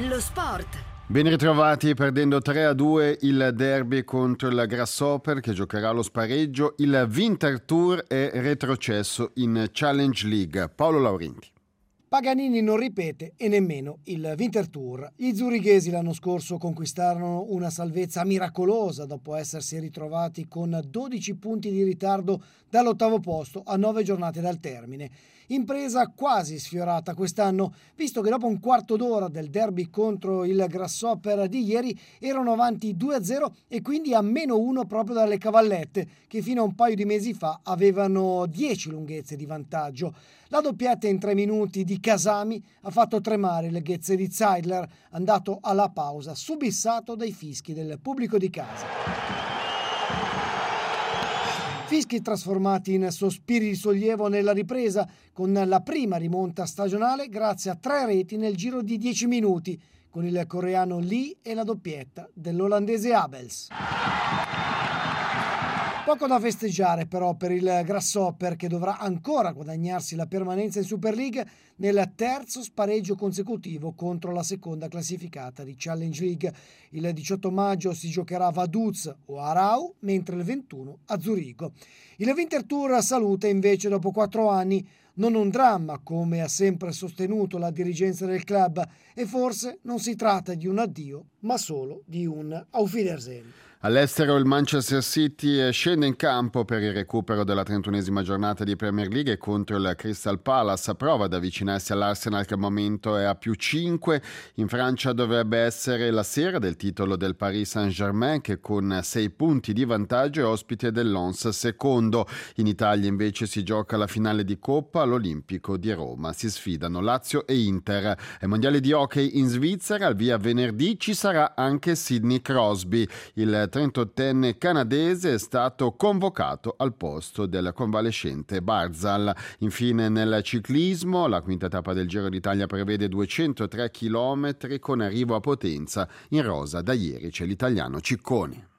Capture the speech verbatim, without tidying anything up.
Lo sport. Ben ritrovati. Perdendo tre a due il derby contro il Grasshopper, che giocherà allo spareggio, il Winterthur è retrocesso in Challenge League. Paolo Laurenti. Paganini non ripete e nemmeno il Winterthur. Gli zurighesi l'anno scorso conquistarono una salvezza miracolosa dopo essersi ritrovati con dodici punti di ritardo dall'ottavo posto a nove giornate dal termine. Impresa quasi sfiorata quest'anno, visto che dopo un quarto d'ora del derby contro il Grasshopper di ieri erano avanti due a zero e quindi a meno uno proprio dalle Cavallette, che fino a un paio di mesi fa avevano dieci lunghezze di vantaggio. La doppietta in tre minuti di Casami ha fatto tremare le ghezze di Zeidler, andato alla pausa, subissato dai fischi del pubblico di casa. Fischi trasformati in sospiri di sollievo nella ripresa, con la prima rimonta stagionale grazie a tre reti nel giro di dieci minuti, con il coreano Lee e la doppietta dell'olandese Abels. Poco da festeggiare però per il Grasshopper, che dovrà ancora guadagnarsi la permanenza in Super League nel terzo spareggio consecutivo contro la seconda classificata di Challenge League. Il diciotto maggio si giocherà a Vaduz o a Aarau, mentre il ventuno a Zurigo. Il Winterthur saluta invece dopo quattro anni. Non un dramma, come ha sempre sostenuto la dirigenza del club, e forse non si tratta di un addio, ma solo di un Auf Wiedersehen. All'estero il Manchester City scende in campo per il recupero della trentunesima giornata di Premier League contro il Crystal Palace. Prova ad avvicinarsi all'Arsenal, che al momento è a più cinque. In Francia dovrebbe essere la sera del titolo del Paris Saint-Germain, che con sei punti di vantaggio è ospite del Lens secondo. In Italia invece si gioca la finale di Coppa all'Olimpico di Roma. Si sfidano Lazio e Inter. Ai mondiali di hockey in Svizzera, al via venerdì, ci sarà anche Sidney Crosby. Il trentottenne canadese è stato convocato al posto del convalescente Barzal. Infine nel ciclismo, la quinta tappa del Giro d'Italia prevede duecentotré chilometri con arrivo a Potenza. In rosa da ieri c'è l'italiano Ciccone.